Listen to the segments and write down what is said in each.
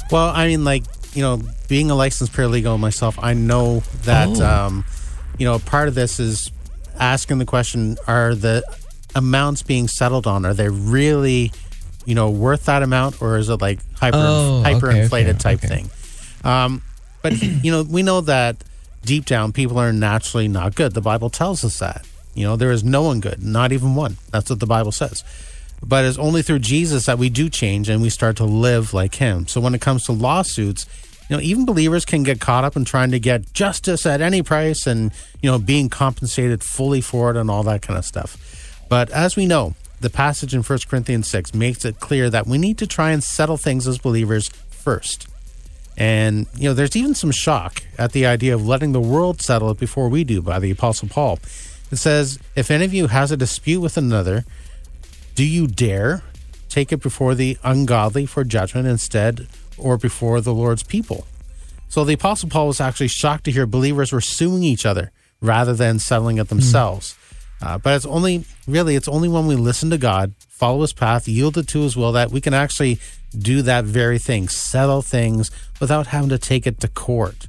Well, I mean, like, being a licensed paralegal myself, I know that, part of this is asking the question, are the amounts being settled on, are they really, worth that amount, or is it like hyperinflated type thing? But, we know that deep down, people are naturally not good. The Bible tells us that. There is no one good, not even one. That's what the Bible says. But it's only through Jesus that we do change and we start to live like him. So when it comes to lawsuits, even believers can get caught up in trying to get justice at any price and, being compensated fully for it and all that kind of stuff. But as we know, the passage in 1 Corinthians 6 makes it clear that we need to try and settle things as believers first. And, there's even some shock at the idea of letting the world settle it before we do by the Apostle Paul. It says, if any of you has a dispute with another, do you dare take it before the ungodly for judgment instead, or before the Lord's people? So the Apostle Paul was actually shocked to hear believers were suing each other rather than settling it themselves. But it's only when we listen to God, follow his path, yield it to his will, that we can actually do that very thing, settle things without having to take it to court,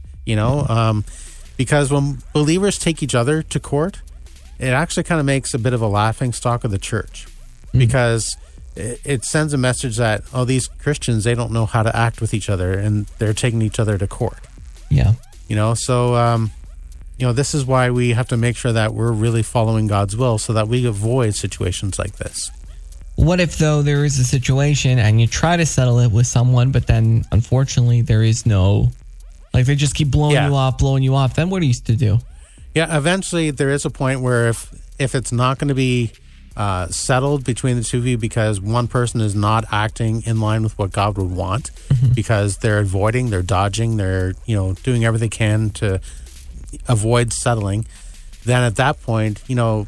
because when believers take each other to court, it actually kind of makes a bit of a laughing stock of the church, because it sends a message that, these Christians, they don't know how to act with each other and they're taking each other to court. Yeah. So, this is why we have to make sure that we're really following God's will so that we avoid situations like this. What if, though, there is a situation and you try to settle it with someone, but then, unfortunately, there is no, they just keep blowing you off. Then what are you to do? Yeah, eventually there is a point where if it's not going to be settled between the two of you because one person is not acting in line with what God would want, because they're avoiding, they're dodging, they're, doing everything they can to avoid settling, then at that point,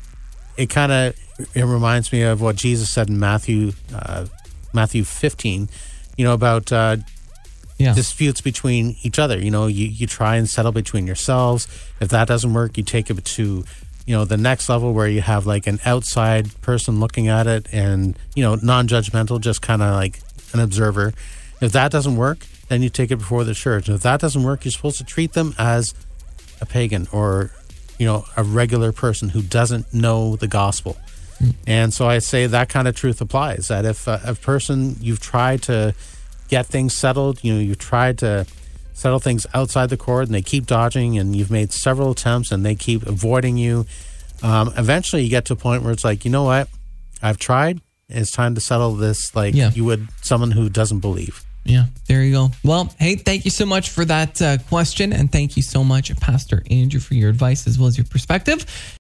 it reminds me of what Jesus said in Matthew 15, about disputes between each other. You try and settle between yourselves. If that doesn't work, you take it to, the next level where you have like an outside person looking at it and, non-judgmental, just kind of like an observer. If that doesn't work, then you take it before the church. If that doesn't work, you're supposed to treat them as a pagan or, a regular person who doesn't know the gospel. And so I say that kind of truth applies, that if a person, you've tried to get things settled, you've tried to settle things outside the court and they keep dodging, and you've made several attempts and they keep avoiding you, eventually you get to a point where it's like, you know what, I've tried, it's time to settle this you would someone who doesn't believe. Yeah, there you go. Well, hey, thank you so much for that question, and thank you so much, Pastor Andrew, for your advice as well as your perspective.